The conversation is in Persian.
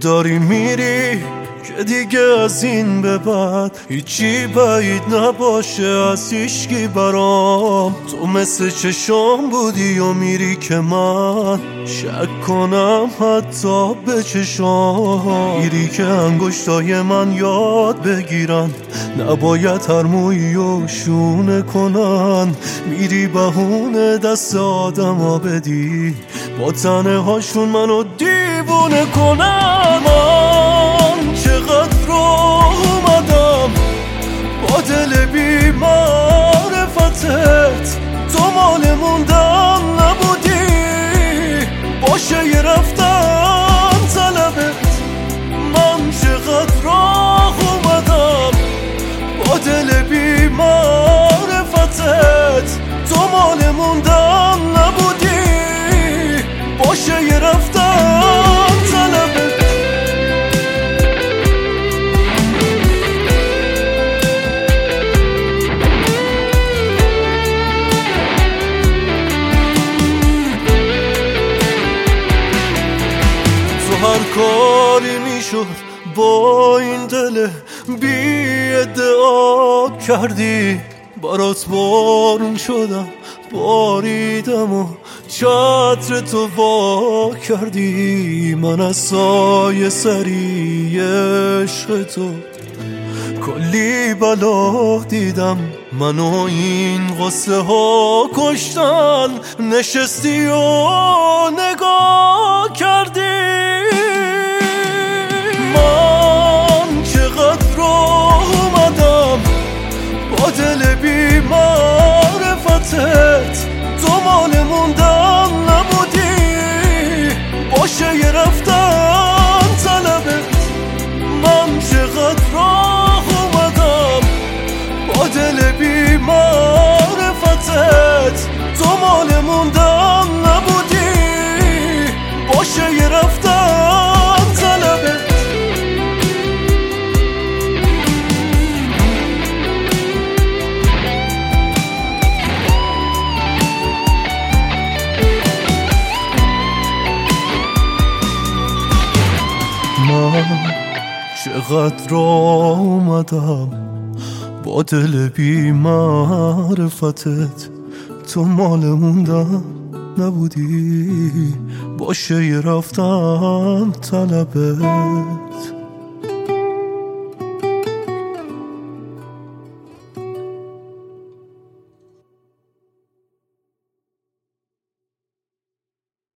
داری میری که دیگه از این به بعد هیچی بعید نباشه از هیچکی برام. تو مثل چشام بودی و میری که من شک کنم حتی به چشام. میری که انگشتای من یاد بگیرن نباید هر مویی و شونه کنن. میری بهونه دست آدم ها بدی با تنه هاشون منو دیوونه کنن. من چقدر رو اومدم با دل بی معرفتت، تو مال موندن نبودی باشه یه رفتن طلبت. من چقدر راه اومدم با دل بی معرفتت، تو مال موندن نبودی باشه یه رفتن طلبت. هر کاری میشد با این دل بی ادعا کردی. برات بارون شدم باریدم و چتر تو وا کردی. من از سایه سری عشق تو کلی بلا دیدم. منو این غصه ها کشتن نشستی و نگاه کردی. من چقدر رو اومدم با دل بی معرفتت، تو مال موندن نبودی باشه یه رفتن طلبت. من چقدر راه اومدم با دل بی معرفتت، تو مال موندن نبودی باشه یه رفتن طلبت. من چقدر راه اومدم با دل بی معرفتت، تو مال موندن نبودی باشه یه رفتن طلبت.